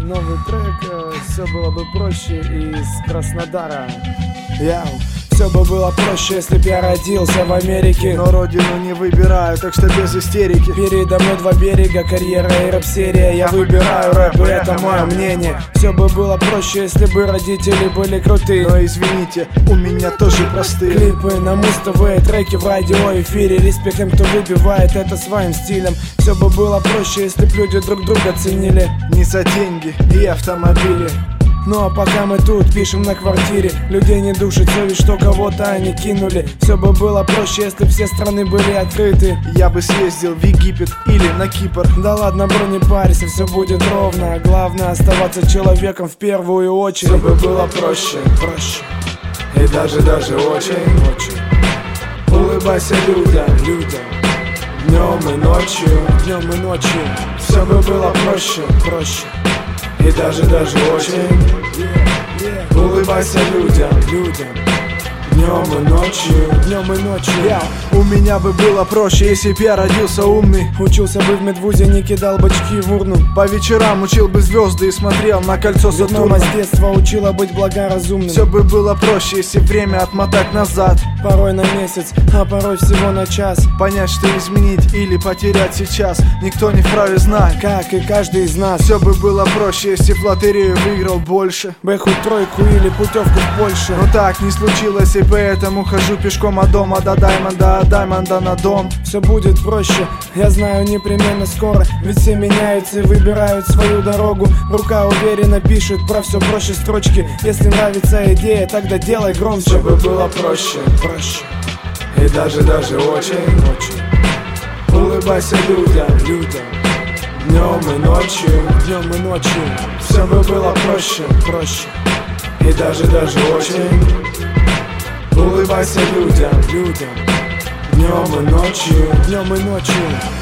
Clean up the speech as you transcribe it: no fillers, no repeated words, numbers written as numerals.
новый трек, все было бы проще из Краснодара. Все бы было проще, если б я родился в Америке. Но родину не выбираю, так что без истерики. Передо мной два берега, карьера и рэп-серия. Я выбираю рэп, и это мое мнение. Все бы было проще, если бы родители были крутые. Но извините, у меня тоже простые. Клипы на Муз-ТВ, треки в радиоэфире. Респект тем, кто выбивает это своим стилем. Все бы было проще, если б люди друг друга ценили не за деньги и автомобили. Ну а пока мы тут пишем на квартире, людей не душит совесть, что кого-то они кинули. Все бы было проще, если все страны были открыты. Я бы съездил в Египет или на Кипр. Да ладно, бро, не парься, все будет ровно. Главное оставаться человеком в первую очередь. Все бы было проще, и даже очень. Улыбайся людям, днем и ночью. Все бы было проще, и даже очень. Улыбайся людям, днем и ночью. У меня бы было проще, если б я родился умный. Учился бы в медвузе, не кидал бочки в урну. По вечерам учил бы звезды и смотрел на кольцо Сатурна. Мама с детства учила быть благоразумным. Все бы было проще, если время отмотать назад. Порой на месяц, а порой всего на час. Понять, что изменить или потерять сейчас никто не вправе знать, как и каждый из нас. Все бы было проще, если в лотерею выиграл больше. Бы хоть тройку или путевку в Польшу. Но так не случилось, и поэтому хожу пешком от дома до Даймонда, от Даймонда на дом. Все будет проще, я знаю, непременно скоро. Ведь все меняются и выбирают свою дорогу. Рука уверенно пишет про все проще строчки. Если нравится идея, тогда делай громче. Все бы было проще, и даже очень. Улыбайся людям, днем и ночью. Все бы было проще, и даже очень. Улыбайся людям, днем и ночью.